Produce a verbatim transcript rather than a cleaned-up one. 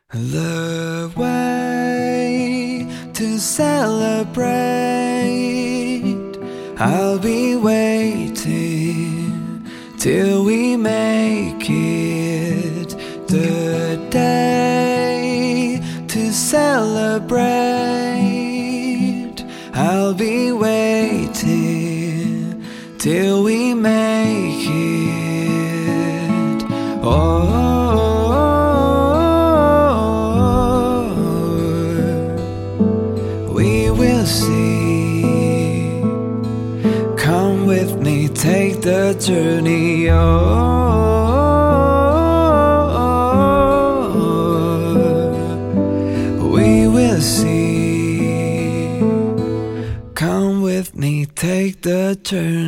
The way to celebrate, I'll be waiting till we make it. The day to celebrate, I'll be waiting till we make it. Oh, we will see. Come with me, take the journey. Oh, we will see. Come with me, take the journey.